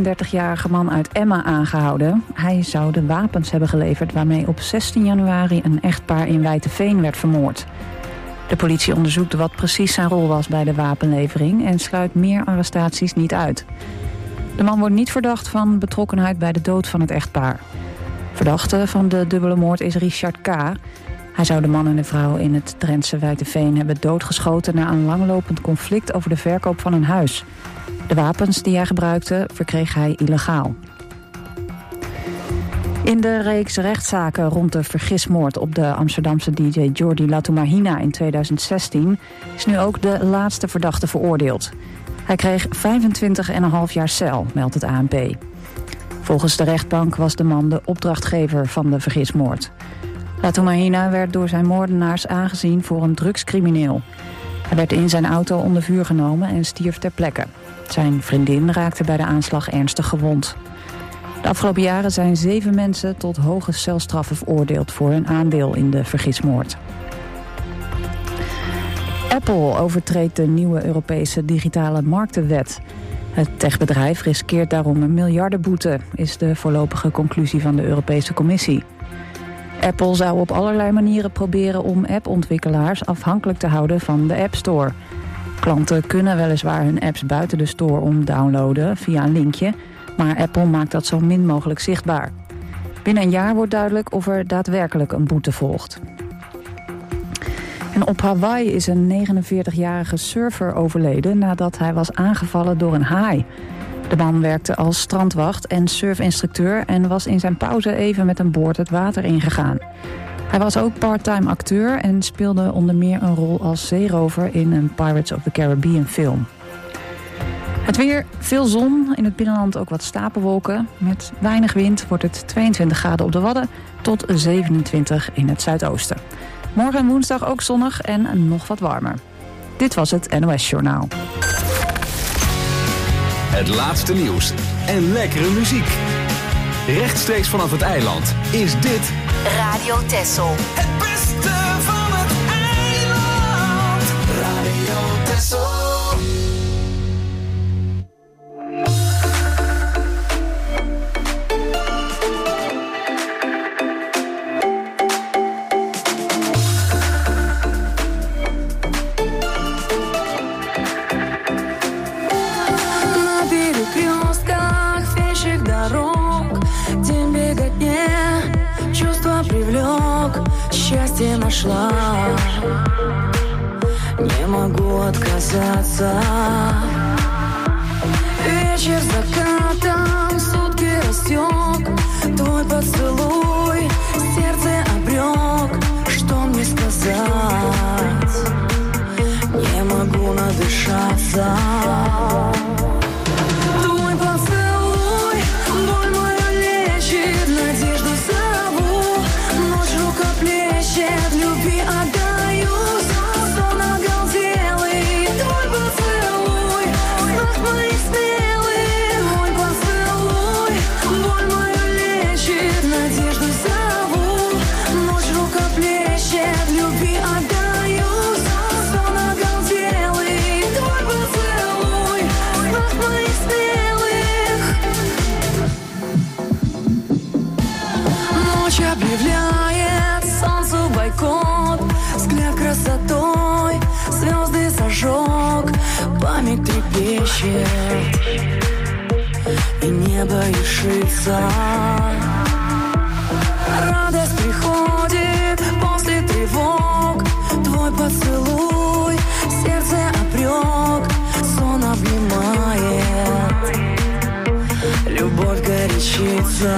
34-jarige man uit Emma aangehouden. Hij zou de wapens hebben geleverd waarmee op 16 januari een echtpaar in Wijteveen werd vermoord. De politie onderzoekt wat precies zijn rol was bij de wapenlevering en sluit meer arrestaties niet uit. De man wordt niet verdacht van betrokkenheid bij de dood van het echtpaar. Verdachte van de dubbele moord is Richard K. Hij zou de man en de vrouw in het Drentse Wijteveen hebben doodgeschoten na een langlopend conflict over de verkoop van een huis. De wapens die hij gebruikte verkreeg hij illegaal. In de reeks rechtszaken rond de vergismoord op de Amsterdamse DJ Jordi Latumahina in 2016 is nu ook de laatste verdachte veroordeeld. Hij kreeg 25,5 jaar cel, meldt het ANP. Volgens de rechtbank was de man de opdrachtgever van de vergismoord. Latumahina werd door zijn moordenaars aangezien voor een drugscrimineel. Hij werd in zijn auto onder vuur genomen en stierf ter plekke. Zijn vriendin raakte bij de aanslag ernstig gewond. De afgelopen jaren zijn 7 mensen tot hoge celstraffen veroordeeld voor hun aandeel in de vergismoord. Apple overtreedt de nieuwe Europese digitale marktenwet. Het techbedrijf riskeert daarom een miljardenboete, is de voorlopige conclusie van de Europese Commissie. Apple zou op allerlei manieren proberen om appontwikkelaars afhankelijk te houden van de App Store. Klanten kunnen weliswaar hun apps buiten de store downloaden via een linkje, maar Apple maakt dat zo min mogelijk zichtbaar. Binnen een jaar wordt duidelijk of er daadwerkelijk een boete volgt. En op Hawaii is een 49-jarige surfer overleden nadat hij was aangevallen door een haai. De man werkte als strandwacht en surfinstructeur en was in zijn pauze even met een boord het water ingegaan. Hij was ook part-time acteur en speelde onder meer een rol als zeerover in een Pirates of the Caribbean film. Het weer, veel zon, in het binnenland ook wat stapelwolken. Met weinig wind wordt het 22 graden op de Wadden tot 27 in het zuidoosten. Morgen en woensdag ook zonnig en nog wat warmer. Dit was het NOS Journaal. Het laatste nieuws en lekkere muziek. Rechtstreeks vanaf het eiland is dit Radio Texel. Het beste van het eiland. Radio Texel. Счастье нашла, не могу отказаться. Вечер закатом, сутки растек. Твой поцелуй, сердце обрек. Что мне сказать? Не могу надышаться. Твой поцелуй, боль мою лечит, надежду зову. Ночь рукоплещет, любви отдаюсь. Сон оголделый, твой поцелуй, знак моих смелых. Мой поцелуй, боль мою лечит, надежду зову. Ночь рукоплещет, любви отдаюсь. Сон оголделый, твой поцелуй, знак моих смелых. Ночь объявляет солнцу бойкот. Взгляд красотой звезды зажег. Память трепещет и небо решится. Радость приходит после тревог. Твой поцелуй, сердце обрек. Сон обнимает, любовь горячится.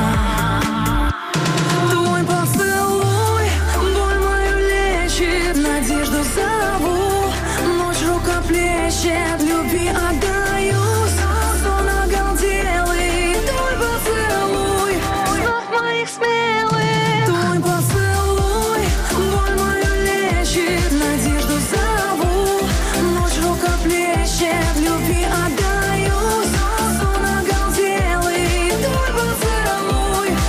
Твой поцелуй, боль мою лечит, надежду зову. Ночь рукоплещет, любви отдаюсь. Сон оголделый, твой поцелуй, знак моих смелых. Твой поцелуй, боль мою лечит, надежду зову. Ночь рукоплещет, любви отдаюсь. Сон оголделый, твой поцелуй,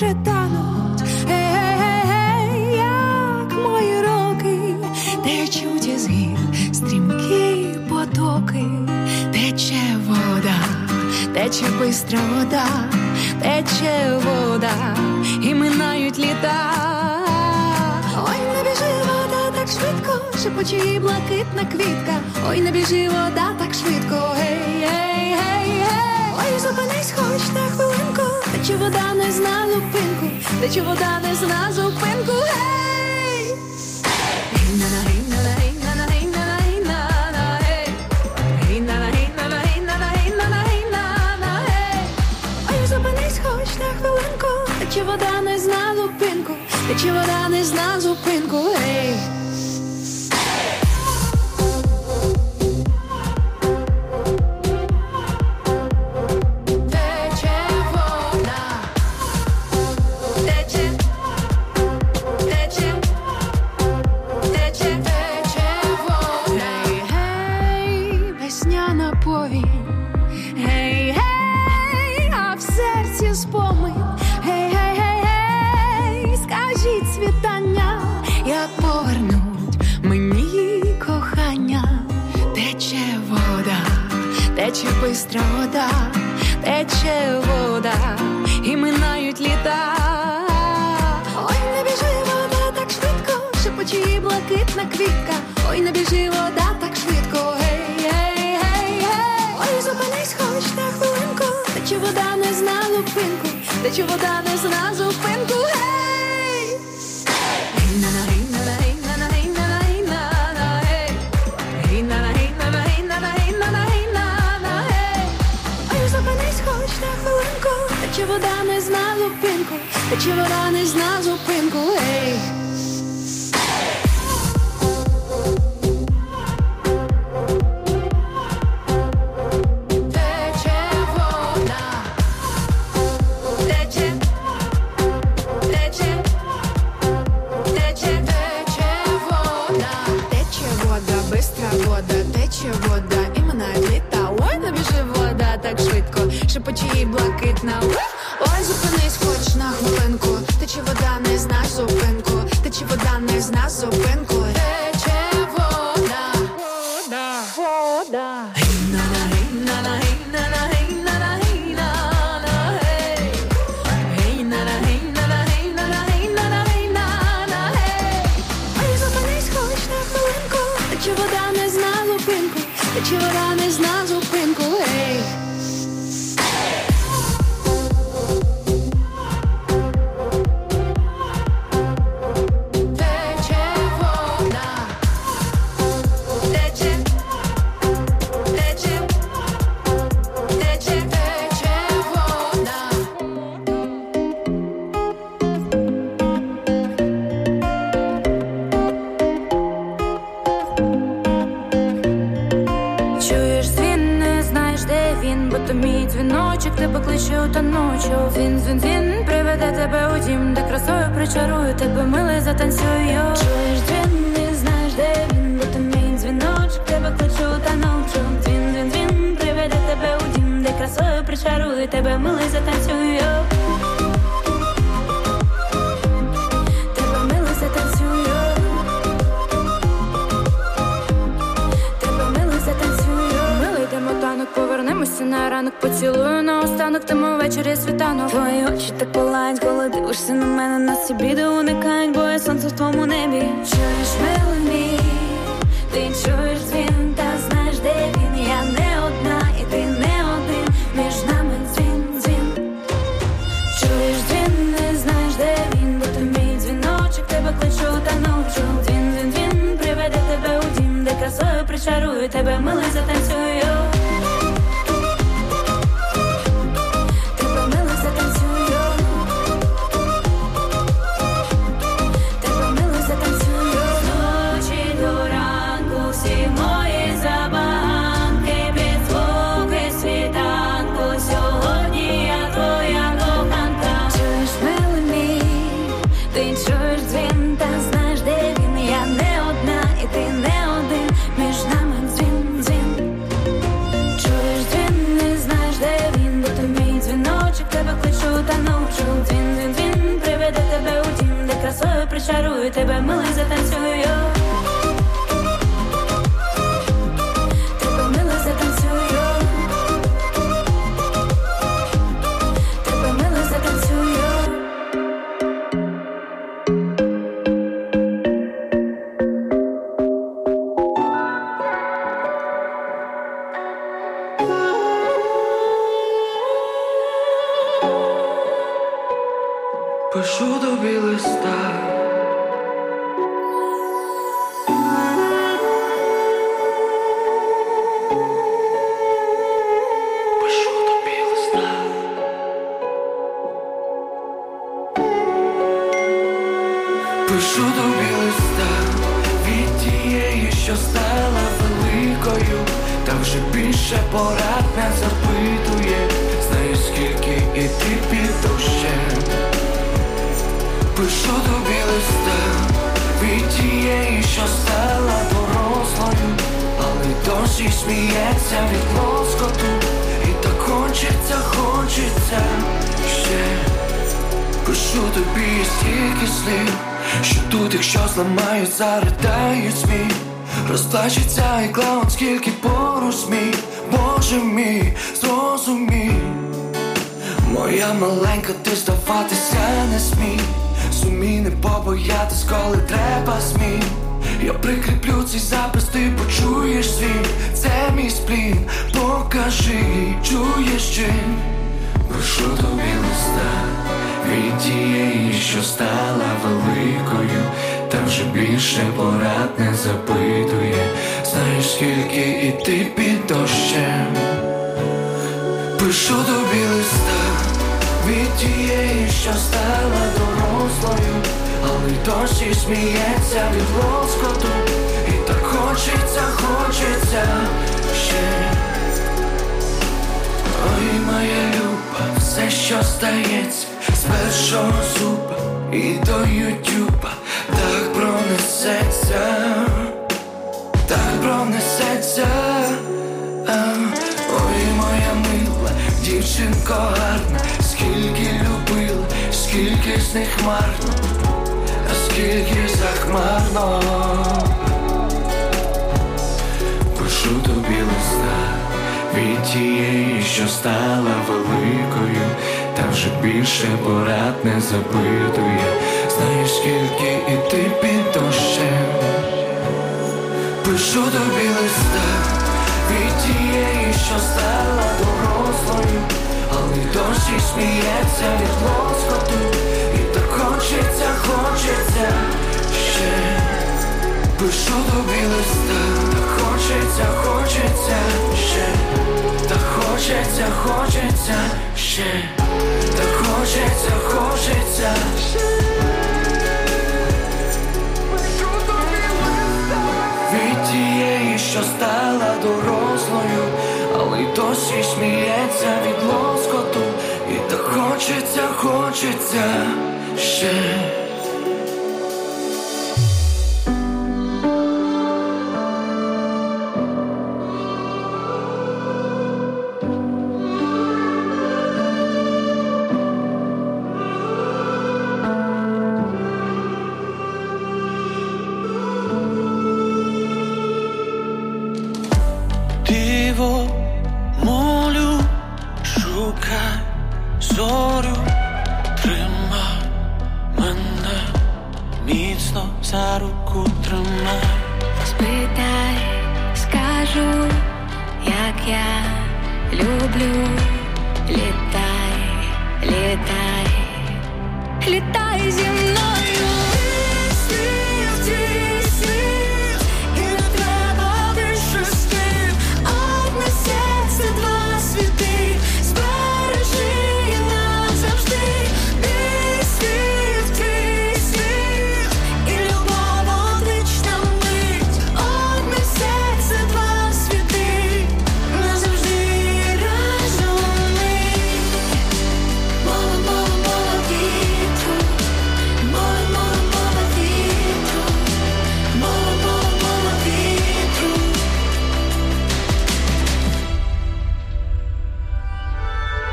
вже тануть, гей-гей-гей, як мої роки, течуть із гір стрімкі потоки, тече вода, тече бистра вода, тече вода, і минають літа. Ой, не біжи вода так швидко, шепоче їй блакитна квітка. Ой, не біжи вода так швидко, гей, гей, гей, гей. Ой, зупинись хоч на хвилинку, тече вода не зна зупинку, тече вода не зна зупинку, гей. Гей-на-на, гей-на-на, гей-на-на, гей-на-на, гей-на-на, гей. Гей-на-на, гей-на-на, гей-на-на, гей-на-на, гей-на-на, гей. Ой, зупинись хоч на хвилинку, тече вода не зна зупинку, тече вода не зна зупинку, гей. Тече бистра вода, тече вода, і минають літа. Ой, не біжи вода так швидко, шепоче їй блакитна квітка. Ой, не біжи вода так швидко, гей, гей, гей, гей. Ой, зупинись хоч на хвилинку, тече вода не зна зупинку, тече вода не зна зупинку, гей. Гей-на-на, гей-на-на, гей-на-на, гей-на-на, гей-на-на, гей. Гей-на-на, гей-на-на, гей-на-на, гей-на-на, гей-на-на, гей. Ой, зупинись хоч на хвилинку, тече вода не зна зупинку, тече вода не зна зупинку, гей. Вода, і минають літа. Ой, не біжи вода так швидко, шепоче їй блакитна. Ой, зупинись хоч на хвилинку, тече вода не зна зупинку, тече вода не зна зупинку, тече вода, вода, вода. Гей-на-на, гей-на-на, гей-на-на, гей-на-на, гей-на-на, гей. Гей-на-на, гей-на-на, гей-на-на, гей-на-на, гей-на-на, гей. Ой, зупинись хоч на хвилинку, тече вода не зна зупинку, тече вода не зна зупинку, гей. Тебе кличу та ночу. Він, він приведе тебе у дім, де красою причарую тебе, милий, затанцюю. Чуєш дзвін, не знаєш, де він, бо то мій дзвіночок, тебе кличу та ночу. Він приведе тебе у дім, де красою причарую тебе, милий, затанцюю. Тебе, милий, затанцюю. Тебе, милий, затанцюю. Милий, йдемо танок, повернемося на ранок, поцілую на останок, тому ввечері світанок. Твої очі так палають, коли дивишся на мене, нас ці біди уникають, бо я сонце в твоєму небі. Чуєш, милий мій, ти чуєш дзвін, та знаєш, де він. Я не одна, і ти не один, між нами дзвін. Чуєш дзвін, не знаєш, де він, бо то мій дзвіночок, тебе кличу та ночу. Дзвін, приведе тебе у дім, де красою причарую тебе, милий, затанцюю. зачарую тебе, милий, затанцюю я. Тебе, милий, затанцюю я. Тебе, милий, затанцюю я. Пишу тобі листа, пишу тобі листа, пишу тобі листа від тієї, що стала великою, та вже більше порад не запитує, знаю скільки іти під дощем. Пишу тобі листа від тієї, що стала дорослою, але досі сміється від лоскоту, і так хочеться, хочеться ще. Пишу тобі стільки слів, що тут, якщо зламають, заридають сміх. Розплачеться і клаун, скільки поруч змій. Боже мій, зрозумій, моя маленька, ти здаватися не смій. Зумій не побоятись, коли треба змін. Я прикріплю цей запис, ти почуєш свій. Це мій сплін, покажи, чуєш чи? Пишу тобі листа від тієї, що стала великою, та вже більше порад не запитує, знаєш скільки іти під дощем. Пишу тобі листа від тієї, що стала дорослою, але й досі сміється від лоскоту, і так хочеться, хочеться ще. Ой, моя люба, все, що стається з першого зуба і до ютюба, так пронесеться, так пронесеться. Ой, моя мила, дівчинко гарна, скільки любила, скільки з них марно, а скільки захмарно. Пишу тобі листа від тієї, що стала великою, та вже більше порад не запитує, знаєш скільки іти під дощем. Пишу тобі листа від тієї, що стала дорослою, але й досі сміється від лоскоту, і так хочеться, хочеться ще. Пишу тобі листа, так хочеться, хочеться ще, так хочеться, хочеться ще, так хочеться, хочеться ще. Від тієї, що стала дорослою, але й досі сміється від лоскоту, і так хочеться, хочеться ще. Диво, молю, шукай зорю, тримай мене, міцно за руку тримай. Спитай, скажу, як я люблю. Літай, літай, літай зі мною. Світ, світ, і не треба більше слів. Одне серце, два світи, збережи назавжди. Мій світ, твій світ, і любов одвічна мить. Одне серце, два світи, назавжди разом ми. Мола, мола, мола вітру, мола, мола, мола вітру, мола, мола, мола вітру.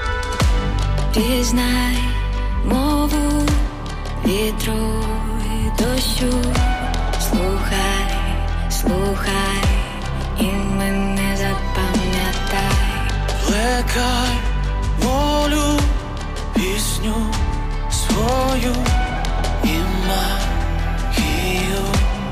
Пізнай мову вітру і дощу, слухай, слухай, і мене запам'ятай. Плекай волю, пісню свою і магію.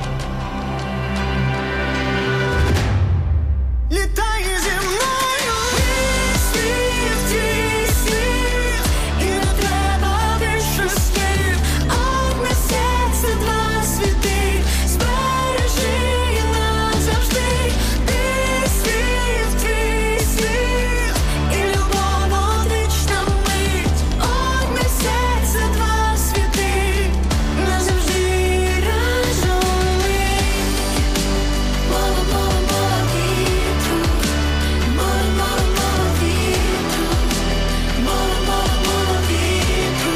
Літай зі мною, світ, твій світ, і не треба більше слів. Одне серце, два світи, збережи назавжди. Ти світ, твій світ, і любов одвічна мить. Одне серце, два світи, назавжди разом ми. Мола, мола, мола вітру, мола, мола, мола вітру, мола, мола, мола вітру.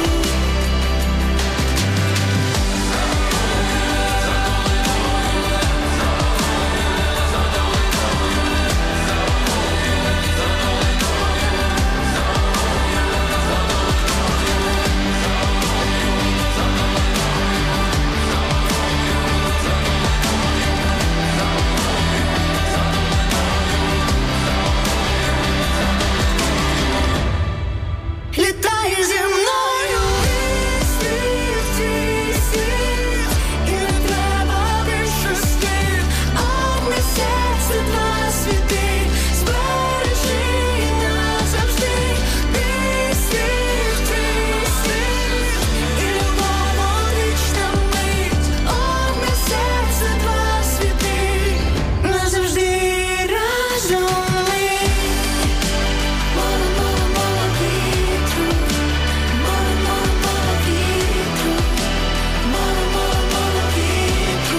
Літай зі мною, світ, твій світ, і не треба більше слів. Одне серце, два світи, збережи назавжди. Ти світ, твій світ, і любов одвічна мить. Одне серце, два світи, назавжди разом ми. Мола, мола, мола вітру, мола, мола, мола вітру, мола, мола, мола вітру.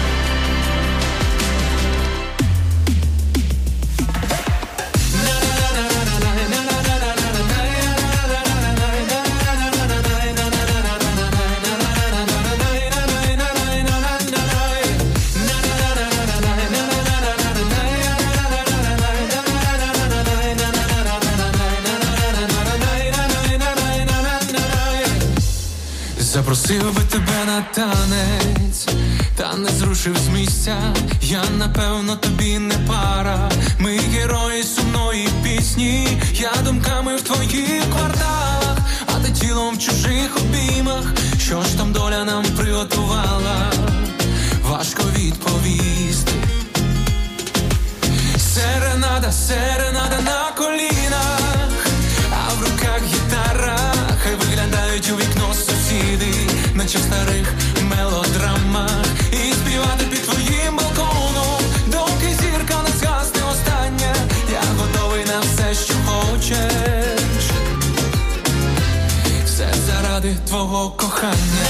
Запросив би тебе на танець, та не зрушив з місця. Я, напевно, тобі не пара. Ми герої сумної пісні. Я думками в твоїх кварталах, а ти тілом в чужих обіймах. Що ж там доля нам приготувала? Важко відповісти. Серенада, серенада на колінах, а в руках гітара. Хай виглядають у вікно сусіди, наче в старих мелодрамах. І співати під твоїм балконом, доки зірка не згасне остання. Я готовий на все, що хочеш, все заради твого кохання.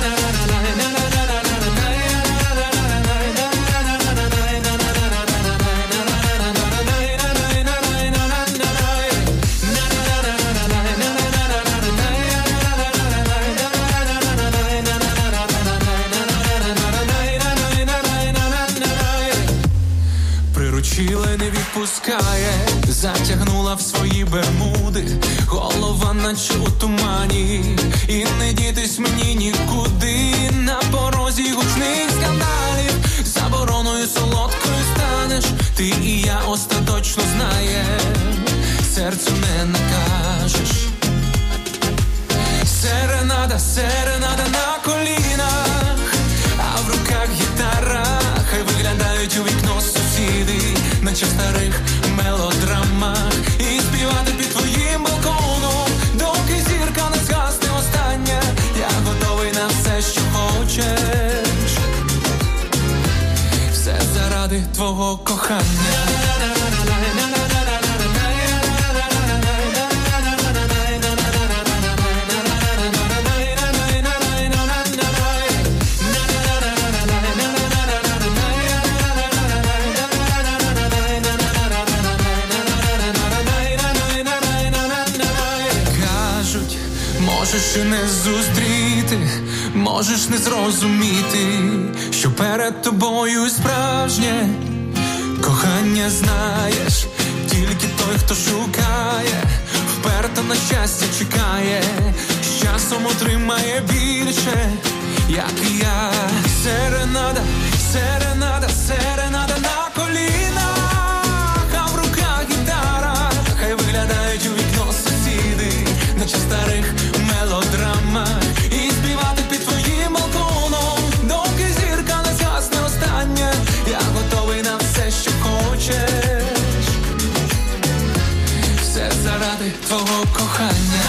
Приручила, не відпускає, затягнула в свої бермуди. Голова наче у тумані, і не дітись мені нікуди. На порозі гучних скандалів, забороною солодкою станеш. Ти і я остаточно знаєм, серцю не накажеш. Серенада, серенада на колінах, а в руках гітара. Хай виглядають у вікно сусіди, наче в старих мелодрамах. І співати під твоїм балконом, доки зірка не згасне остання. Я готовий на все, що хочеш, все заради твого кохання. Можеш і не зустріти, можеш не зрозуміти, що перед тобою справжнє кохання, знаєш. Тільки той, хто шукає, вперто на щастя чекає, з часом отримає більше, як і я. Серенада, серенада, серенада на колінах, а в руках гітара. Хай виглядають у вікно сусіди, наче в старих мелодрамах. І співати під твоїм балконом, доки зірка не згасне остання. Я готовий на все, що хочеш, все заради твого кохання.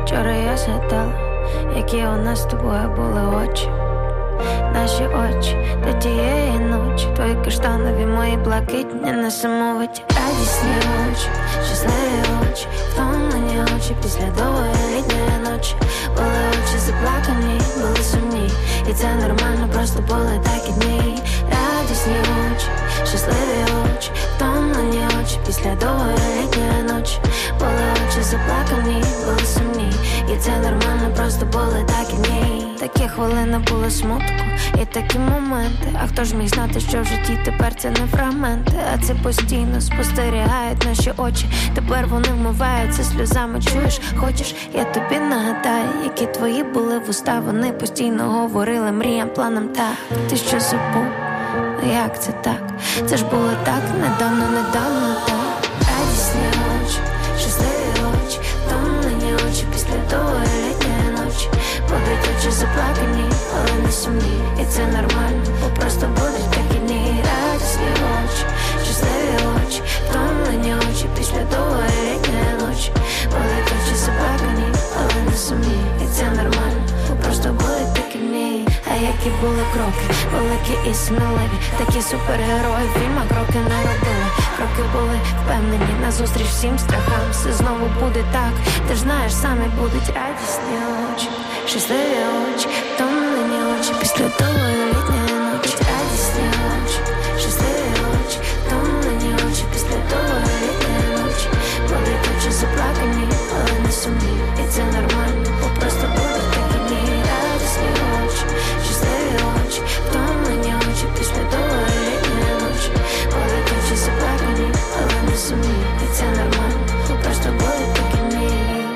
Вчора я згадала, які у нас з тобою були очі. Наші очі до тієї ночі, твої каштанові, мої блакитні, несамовиті, радісні очі, щасливі очі, втомлені очі після довгої літньої ночі. Були очі заплакані, були сумні, і це нормально, просто були такі дні. Радісні очі, щасливі очі, втомлені очі після довгої літньої ночі. Були очі заплакані, були сумні, і це нормально, просто були такі дні. Такі хвилини були смутку, і такі моменти. А хто ж міг знати, що в житті тепер це не фрагменти, а це постійно спостерігають наші очі. Тепер вони вмиваються сльозами, чуєш, хочеш, я тобі нагадаю, які твої були вуста. Вони постійно говорили мріям, планам, так. Ти що забув? Як це так? Це ж було так недавно, так. Радісні очі, щасливі очі, втомлені очі після довгої літньої ночі. Будуть очі заплакані, але не сумні, і це нормально, бо просто будуть такі дні. Радісні очі, щасливі очі, втомлені очі після довгої літньої ночі. Будуть очі заплакані, але не сумні, і це нормально, бо просто будуть такі дні. А які були кроки, великі і сміливі, такі супергерої в фільмах кроки не робили. Кроки були впевнені, назустріч всім страхам. Все знову буде так, ти ж знаєш, самі будуть радісні очі, щасливі очі, втомлені очі після довгої літньої ночі. Радісні очі, щасливі очі, втомлені очі після довгої літньої ночі. Будуть очі заплакані, але не сумні, і це нормально, бо просто будуть такі дні. Радісні очі, щасливі очі, втомлені очі після довгої літньої ночі. Будуть очі заплакані, але не сумні, і це нормально, бо просто будуть такі дні.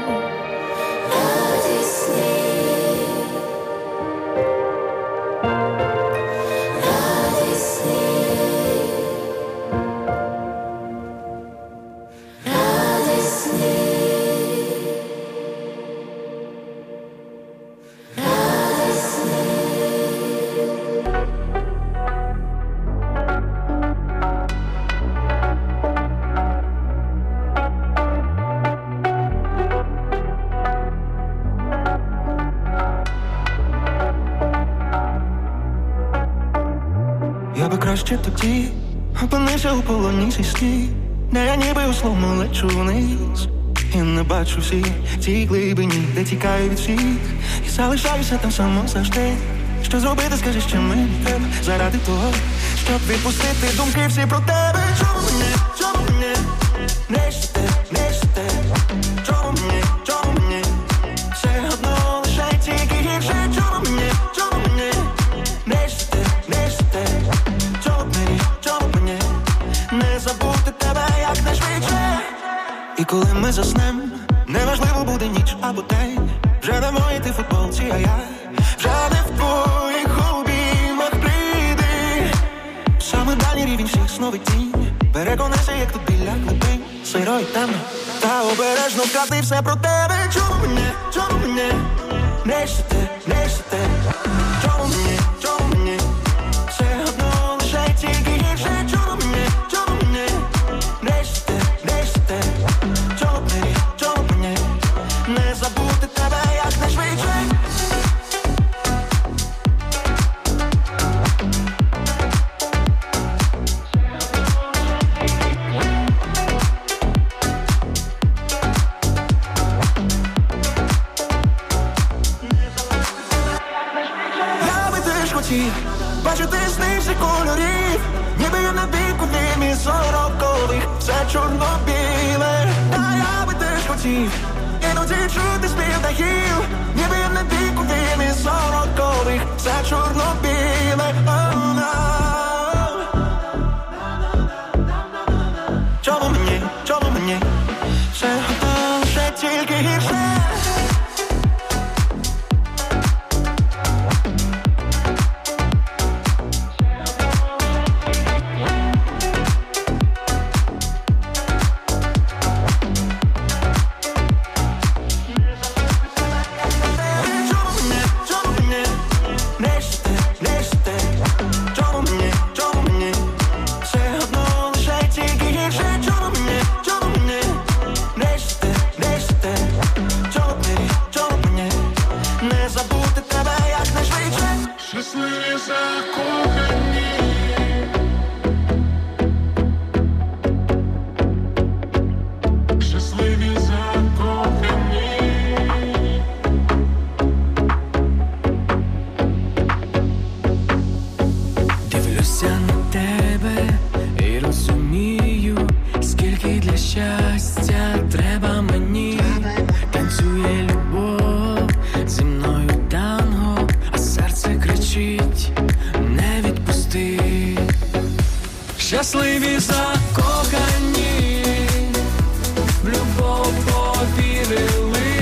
Я би краще тоді опинився у полоні зі сні, де я ніби условно лечу вниз і не бачу всі ці глибині, де тікаю від всіх і залишаюся там само завжди. Що зробити, скажи, що мені треба заради того, щоб відпустити думки всі про тебе. Чому мені не щите, чому мені все одно лише тільки гірше. Чому мені не щите, чому мені не забути тебе якнайшвидше. І коли ми заснем, неважливо буде ніч або день, вже не в моїй ти футболці, а я вже не в твоїх обіймах. Прийди саме дальній рівень всіх снов і тінь. Переконайся, як тут біля глибин сиро і темно, та обережно вказати все про тебе. Чому мені не щите, чому мені все одно лише тільки гірше. Чому мені не щите, чому мені не забути тебе якнайшвидше. Бачити сни всіх кольорів, ніби я на віку вімі 40-х, все чорно-біле. Та я би теж хотів іноді чути спів дахів, ніби я на віку вімі 40-х, все чорно-біле. Чому мені все одно ще тільки гірше. щасливі закохані, в любов повірили,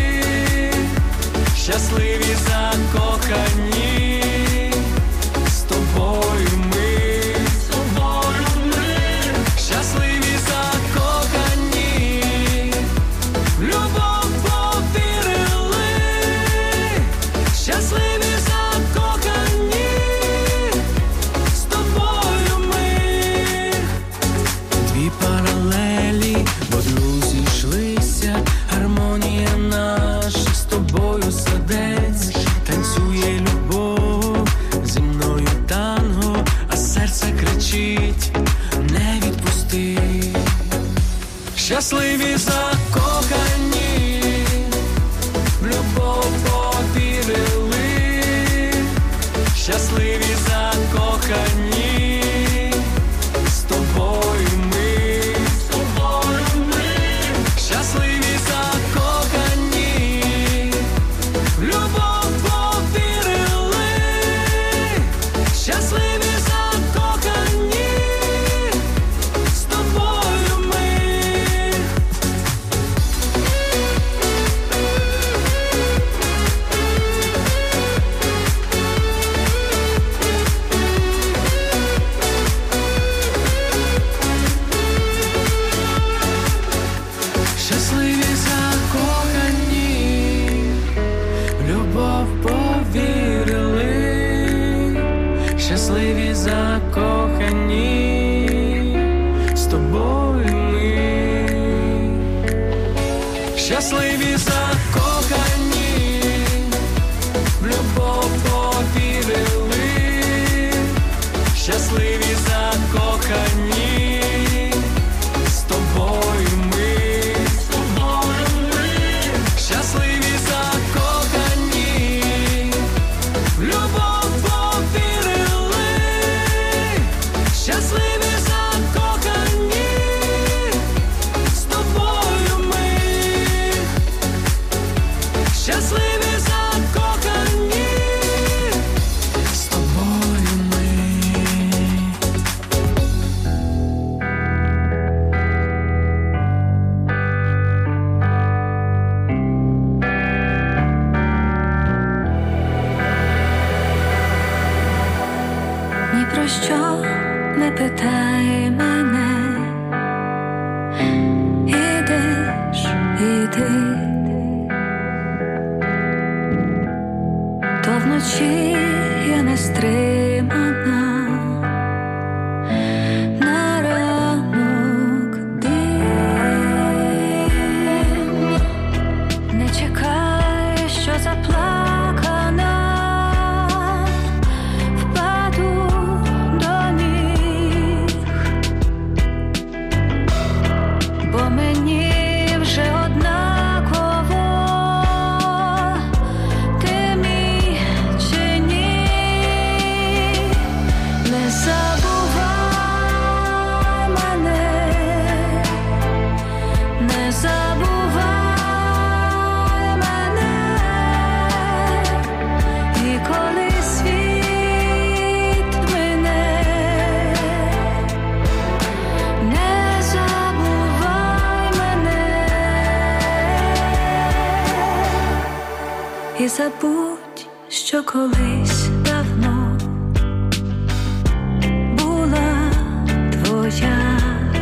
щасливі закохані, з тобою ми, щасливі закохані, в любов повірили, щасливі закохані, з тобою ми. Дві паралелі в одну зійшлися, гармонія наша з тобою сердець, танцює любов, зі мною танго, а серце кричить, не відпусти. Щасливі закохані, в любов повірили, щасливі закохані, з тобою ми, щасливі закохані, в любов повірили, щасливі закохані, з тобою ми. Щасливі закохані, в любов повірили, щасливі закохані, з тобою ми. Щасливі закохані, в любов повірили, щасливі закохані, з тобою ми. Щасливі закохані, в любов повірили, щасливі закохані, з тобою ми. Щасливі закохані, з тобою ми. Ні про що не питай мене, ідеш, іди, то вночі я не стримана, на ранок дим, не чекай, що заплакана, впаду до ніг, бо мені вже однаково, ти мій чи ні. Не забувай мене, не забувай мене, і коли світ мине, не забувай мене, і забудь, що колись давно була твоя,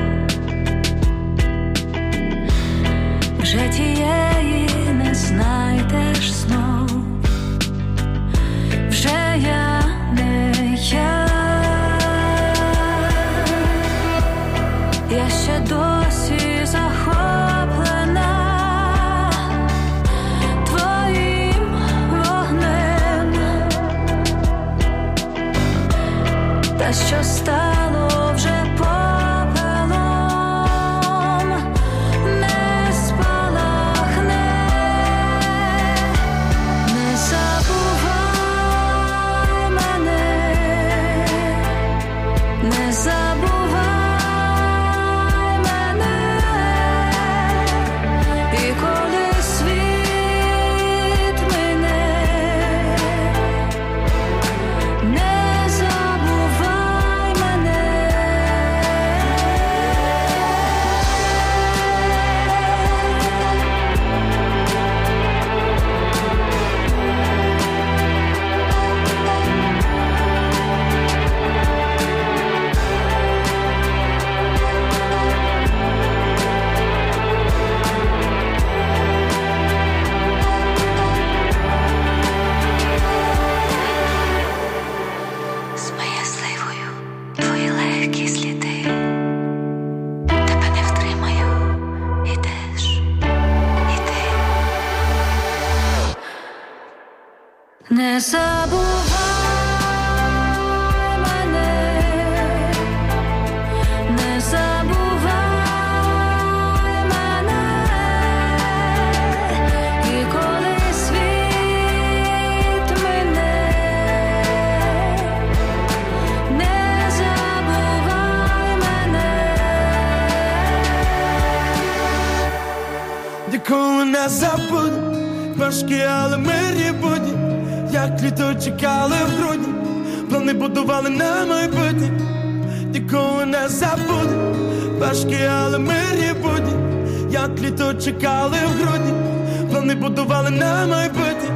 вже тієї не знайдеш знов, вже я не я. Я ще досі захоплена твоїм вогнем, та що стало вже попелом, не спалахне. Не забувай мене, не забувай мене, і коли світ мине, не забувай мене. Не забувай мене, не забувай мене, і коли світ мине, не забувай мене. Ніколи не забуду важкі, але мирні будні, як літо чекали в грудні, плани будували на майбутнє. Ніколи не забуду важкі, але мирні будні, як літо чекали в грудні, плани будували на майбутнє.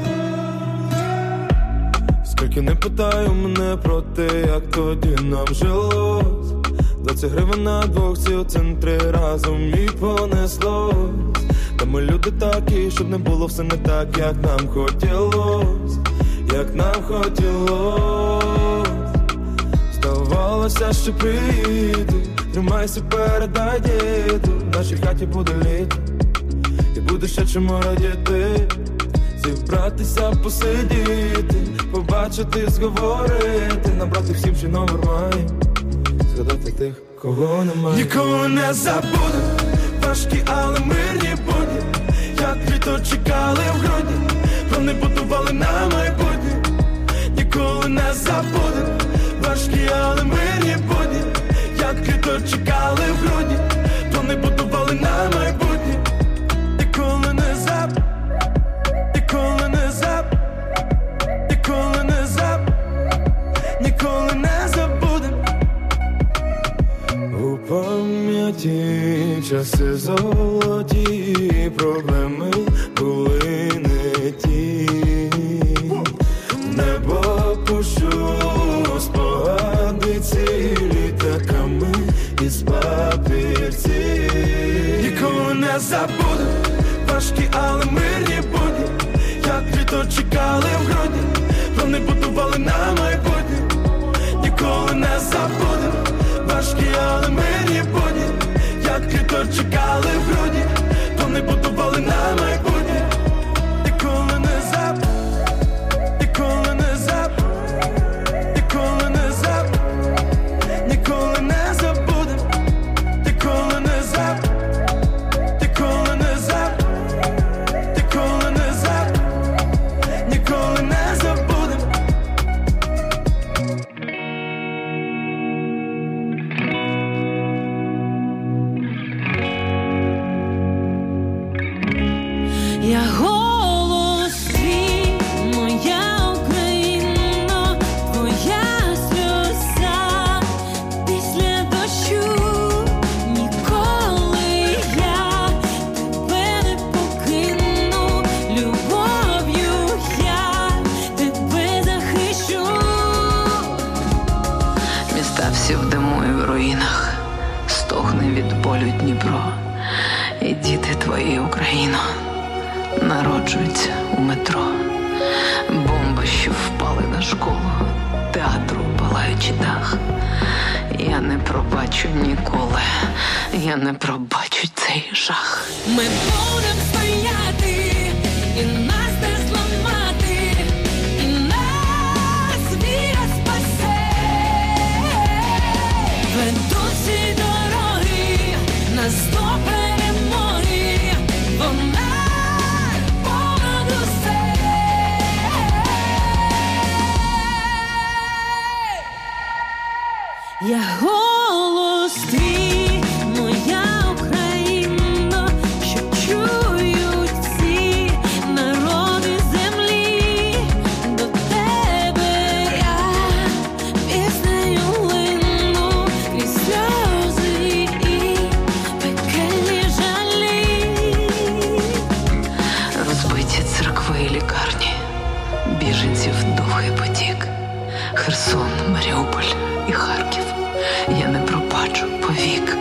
Скільки не питаю мене про те, як тоді нам жилось, 20 гривень на двох, ці оцентри разом і понеслось. Та ми люди такі, щоб не було все не так, як нам хотілось, як нам хотілось. Здавалося, що приїду, тримайся, передай діду, в нашій хаті буде літо, і буде ще чому радіти. Зібратися, посидіти, побачити, зговорити, набрати всім, що номер має, згадати тих, кого немає. Ніколи не забуду важкі, але мирні будні, як літо чекали в грудні, плани будували на майбутнє. Ніколи не забуду важкі, але мирні будні, як літо чекали в грудні, плани будували на майбутнє. Ніколи не забуду, ніколи не забуду, ніколи не забуду, ніколи не забудем. У пам'яті часи золоті, проблеми були не ті. Небо пущу, спогади ці літаками із папірці. Ніколи не забуду важкі, але мирні будні, як літо чекали в грудні, плани будували на майбутнє. Ніколи не забуду важкі, але мирні будні, як літо чекали в грудні, плани будували на майбутнє. Ніколи не забуду, ніколи не забуду, ніколи не забуду, ніколи не забудем, ніколи не забуду, ніколи не забуду, ніколи не забуду, ніколи не забудем. Я голос твій, моя Україно, твоя сльоза після дощу. Ніколи я тебе не покину, любов'ю я тебе захищу. Міста всі в диму і в руїнах, стогне від болю Дніпро. І діти твої, Україно, народжуються у метро. Бомби, що впали на школу, театру палаючий дах. Я не пробачу ніколи, я не пробачу цей жах. Ми будем стояти, і нас не зламати, і нас віра спасе. Ведуть ці дороги нас до перемоги, вона понад усе. Я голос твій, моя Україно, що чують всі народи землі. До тебе я піснею лину крізь сльози і пекельні жалі. Розбиті церкви і лікарні, біженців довгий потік. Херсон, Маріуполь і Харків, я не пробачу повік.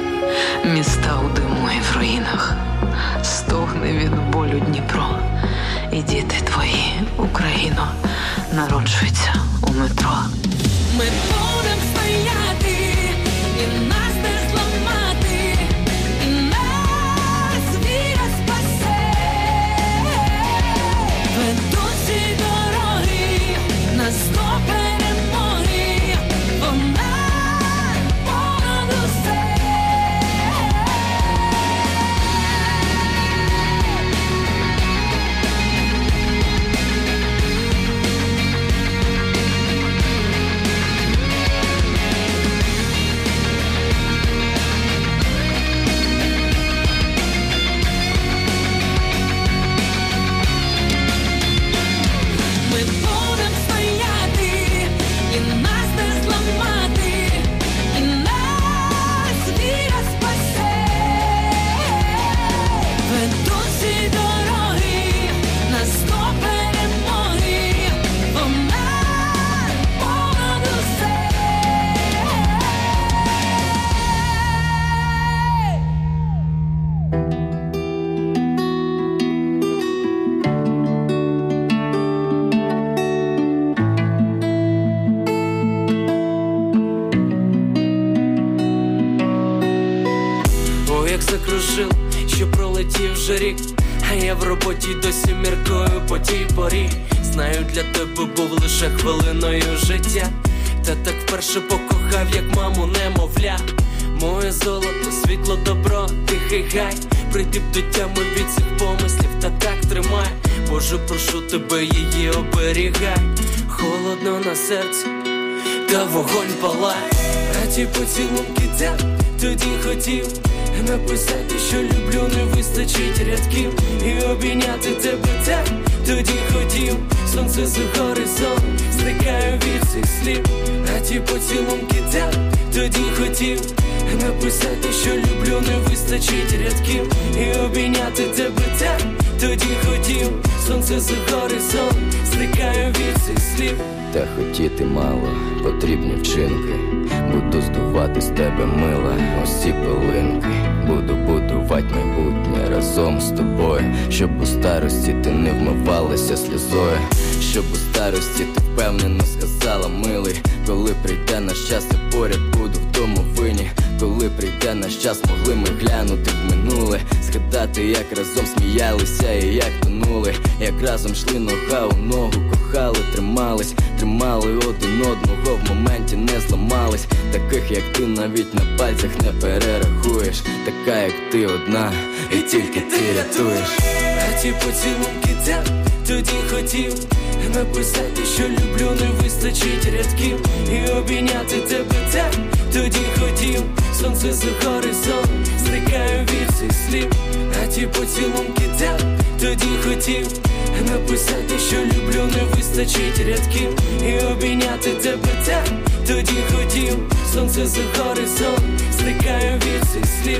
як закружив, що пролетів вже рік. А я в роботі досі міркую по тій порі. Знаю, для тебе був лише хвилиною життя. Та так вперше покохав, як маму немовля. Моє золото, світло, добро, тихий гай. Прийти б до тями від цих помислів, та так тримай. Боже, прошу тебе, її оберігай. Холодно на серці, та вогонь палає. А ті поцілунки так тоді хотів написати, що люблю, не вистачить рядків. І обійняти тебе так тоді хотів. Сонце за горизонт, зникаю від цих слів. А ті поцілунки так тоді хотів написати, що люблю, не вистачить рядків. І обійняти тебе так тоді хотів. Сонце за горизонт, зникаю від цих слів. Та хотіти мало, потрібні вчинки. Буду здувати з тебе мила, ось ці пилинки. Буду будувати майбутнє разом з тобою. Щоб у старості ти не вмивалася сльозою. Щоб у старості ти впевнено сказала, милий. Коли прийде наш час, я поряд буду в домовині. Коли прийде наш час, могли ми глянути в минуле. Згадати, як разом сміялися і як тонули. Як разом йшли нога у ногу, кохали, тримались. Тримали один одного, в моменті не зламались. Таких, як ти, навіть на пальцях не перерахуєш. Така, як ти, одна, і тільки ти рятуєш. А ті поцілунки так тоді хотів написати, що люблю, не вистачить рядків. І обійняти тебе так тоді хотів. Сонце за горизонт, зникаю від цих слів. А ті поцілунки так тоді хотів написати, що люблю, не вистачить рядків. І обійняти тебе так тоді хотів. Сонце за горизонт, зникаю від цих слів.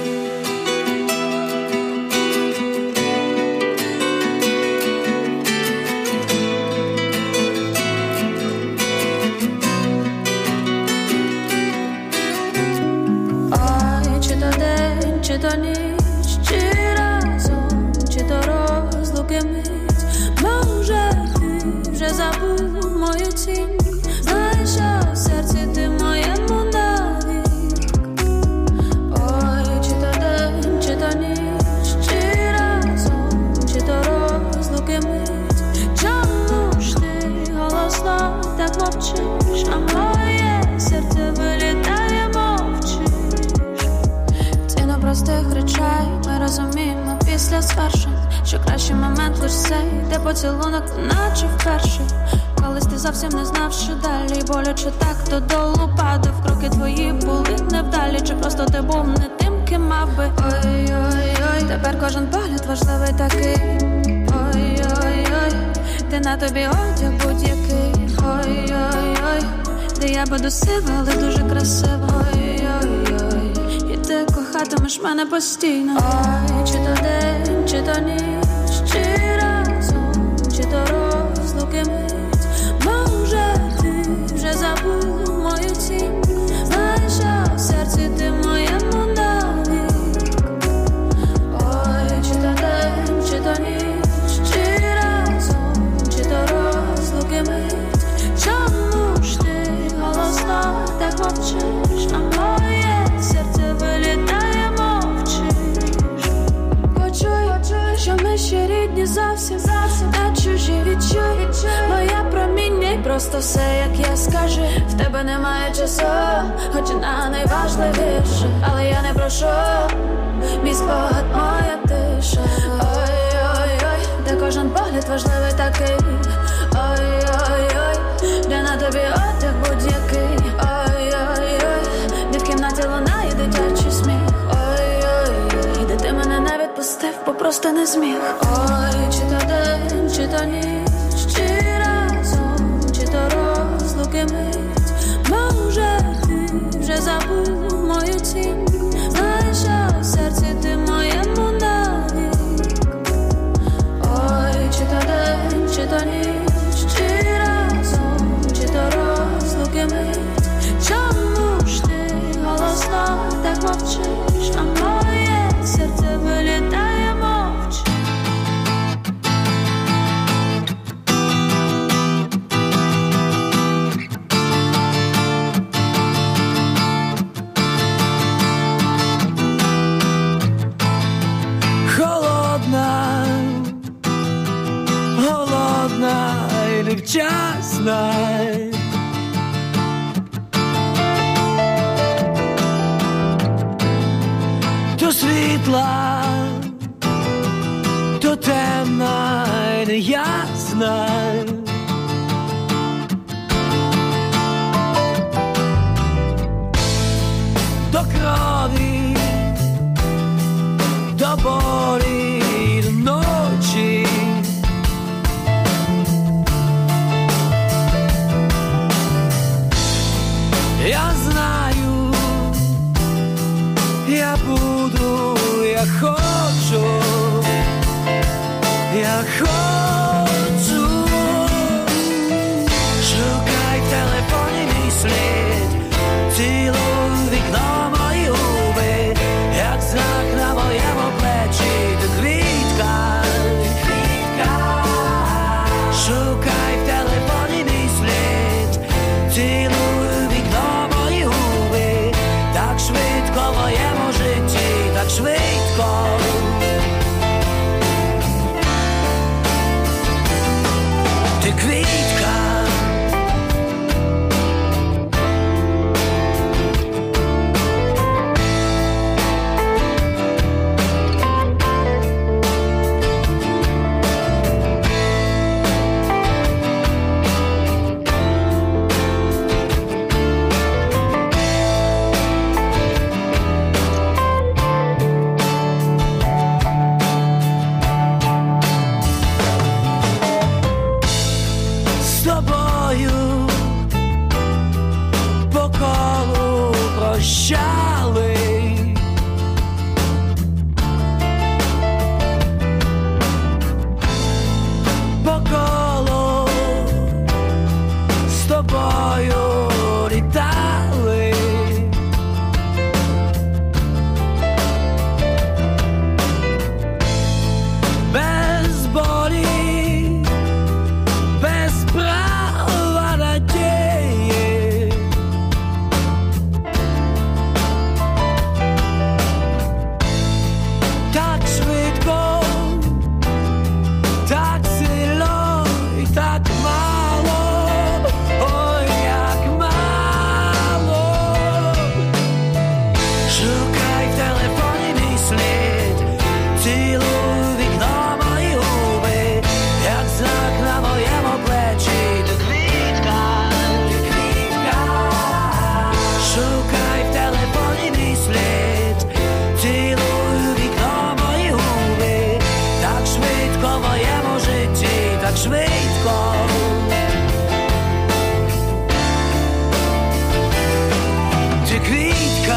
Чи то ніч, чи разом, чи то розлуки мить. Може, ти вже забув мою тінь. Знаєш, що в серці ти моєму навік. Ой, чи то день, чи то ніч, чи разом, чи то розлуки мить. Чому ж ти голосно так мовчиш, а моє серце вилітає мовчиш? Простих речей ми розуміємо після звершень, що кращий момент лиш цей, де поцілунок наче вперше. Колись ти зовсім не знав, що далі, боляче так додолу падав. Кроки твої були невдалі, чи просто ти був не тим, ким мав би. Ой-ой-ой, тепер кожен погляд важливий такий. Ой-ой-ой, ти на тобі одяг будь-який. Ой-ой-ой, де я буду сива, але дуже красива. Ой-ой-ой, ти кохатимеш мене постійно. Ой, чи то день, чи то ніч, чи разом, чи то розлуки мить. Може, ти вже забув мою тінь. Знаєш, що в серці ти моєму навік. Ой, чи то день, чи то ніч, чи разом, чи то розлуки мить. Чому ж ти голосно так мовчиш, а моє серце вилітає мовчиш? Почуй, що ми ще рідні зовсім, та чужі відчуй. Моє проміння й просто все, як я скажу. В тебе немає часу, хоч на найважливіше. Але я не прошу, мій спогад, моя тиша. Ой-ой-ой, де кожен погляд важливий такий. Ой-ой-ой, де на тобі одяг будь-який. Ой-ой-ой, де в кімнаті лунає дитячий сміх. Ой-ой-ой, де ти мене не відпустив, бо просто не зміг. Ой, чи то день, чи то ніч, чи разом, чи то розлуки мить. Може, ти вже забув мою тінь. Знаєш, що в серці ти моєму навік. Ой, чи то день, чи то ніч, чи разом, чи то розлуки мить. Чому ж ти голосно так мовчиш, а моє серце вилітає мовчиш? нещасна. То світла, то темна й неясна. До крові, до болі, до ночі. Я знаю, я буду, я хочу, я хочу. Шукай в телефоні мій слід, цілуй вікно мої губи, як знак на моєму плечі, ти квітка, квітка. Шукай в телефоні мій слід, цілуй вікно мої губи, так швидко в моєму житті, так швидко. Ти квітка. Прощали, по колу з тобою літали, без болі, без права надії. Швидко. Ти квітка.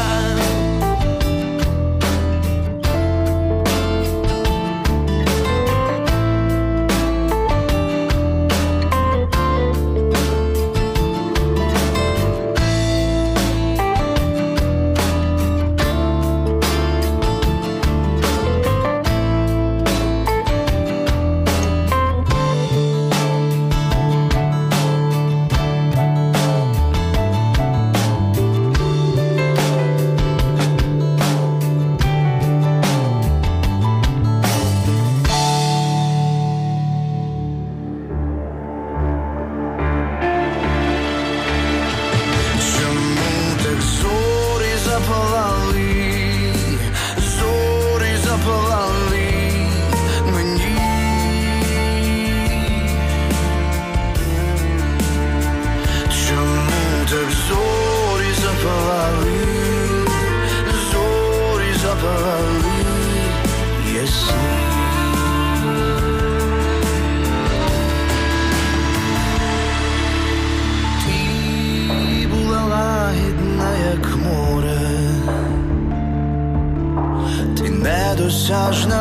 Недосяжна,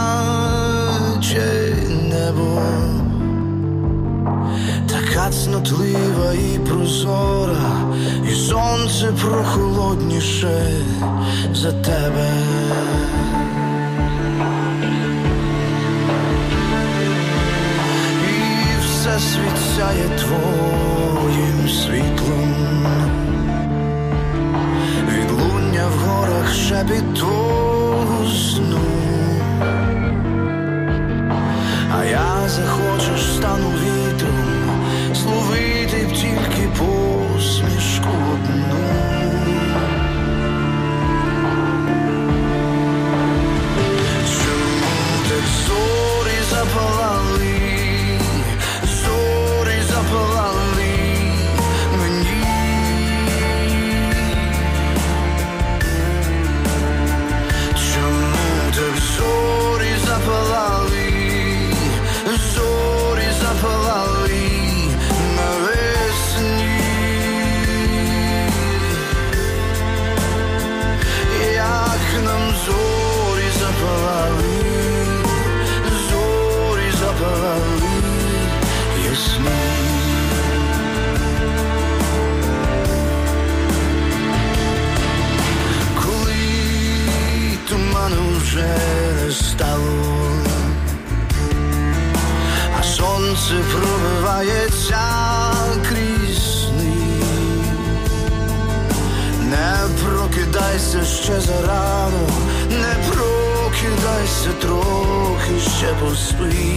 наче небо, така цнотлива і прозора, і сонце прохолодніше за тебе. І все світ сяє твоїм світлом, відлуння в горах шепіту сну. А я захочеш, стану вітром, кристалу, а сонце пробивається крізь них. Не прокидайся ще зарано, не прокидайся трохи, ще поспи.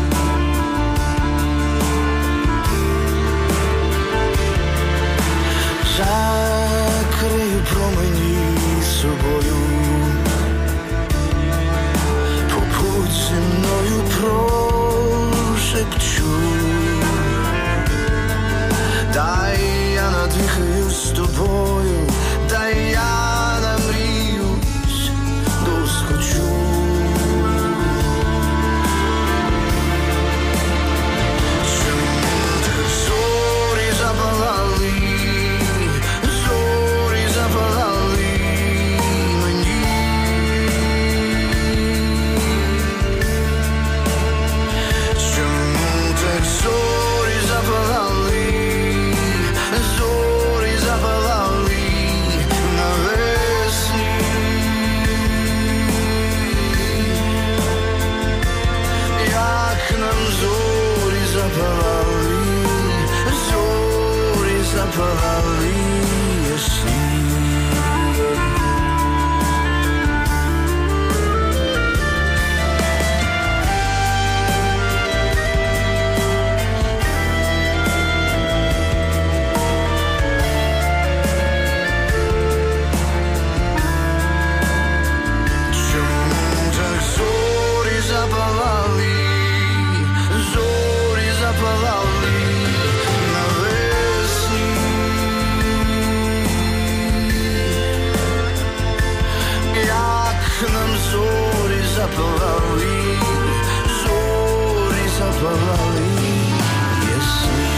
Закрию промені собою, побудь зі мною, прошепчу. Дай я надихаю з тобою, дай я намріюсь, досхочу. Чому так зорі запалали, зорі запалали мені? Чому так зорі запалали, зорі запалали навесні? Як нам зорі запалали, зорі запалали ясні. Чому так зорі запалали, зорі запалали навесні? Як нам зорі запалали, зорі запалали ясні.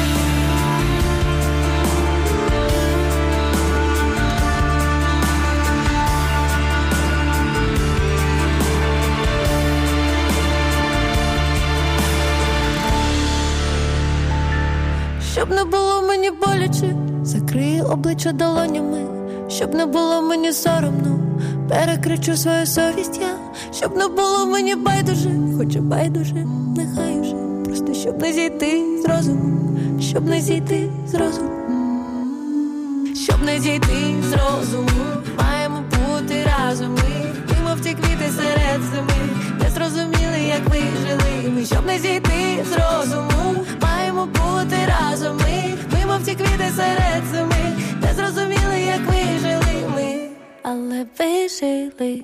Щоб не було мені боляче, закрию обличчя долонями. Щоб не було мені соромно, перекричу свою совість я. Щоб не було мені байдуже, хоча байдуже, нехай уже. Просто щоб не зійти з розуму, щоб не зійти з розуму. Щоб не зійти з розуму, маємо бути разом ми. Ми, мов ті квіти серед зими, не зрозуміли, як ви жили ми. Щоб не зійти з розуму, маємо бути разом ми. Ми, мов ті квіти серед зими, не зрозуміли, як ви жили ми, але ви жили.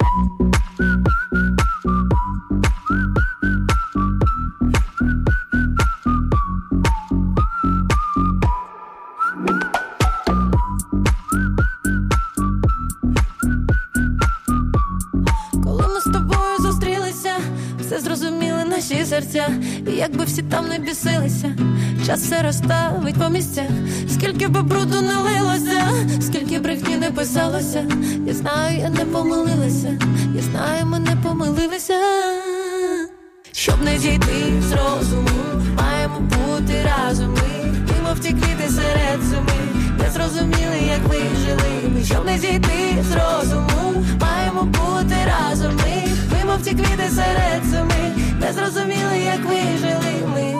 Коли ми з тобою зустрілися, все зрозуміли наші серця. І якби всі там не бісилися, час все розставить по місцях. Скільки би бруду не лилося, скільки брехні не писалося, я знаю, я не помилилася, я знаю, ми не помилилися. Щоб не зійти з розуму, маємо бути разом ми. Ми, мов ті квіти серед зими, не зрозуміли, як ви жили ми. Щоб не зійти з розуму, маємо бути разом ми. Ми, мов ті квіти серед зими, не зрозуміли, як ви жили ми.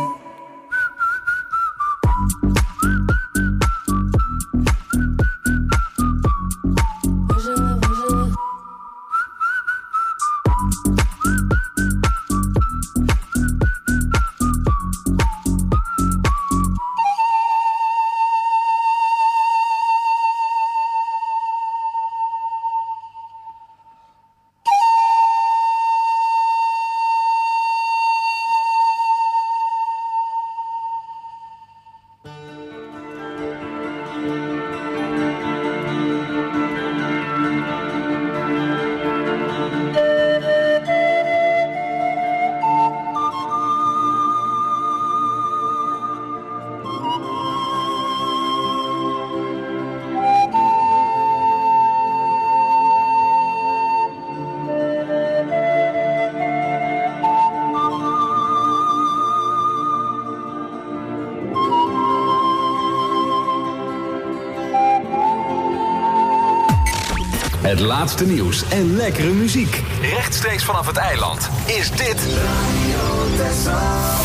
Het laatste nieuws en lekkere muziek. Rechtstreeks vanaf het eiland is dit Radio Texel.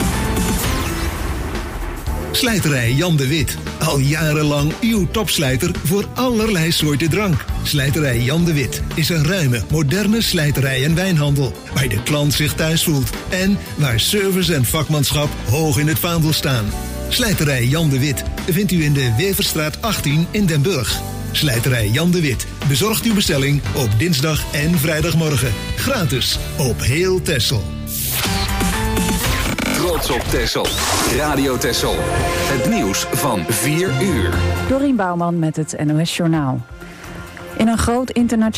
Slijterij Jan de Wit. Al jarenlang uw topslijter voor allerlei soorten drank. Slijterij Jan de Wit is een ruime, moderne slijterij en wijnhandel. Waar de klant zich thuis voelt. En waar service en vakmanschap hoog in het vaandel staan. Slijterij Jan de Wit vindt u in de Weverstraat 18 in Den Burg. Slijterij Jan de Wit bezorgt uw bestelling op dinsdag en vrijdagmorgen. Gratis op heel Texel. Trots op Texel. Radio Texel. Het nieuws van 4 uur. Dorien Bouwman met het NOS Journaal. In een groot internationaal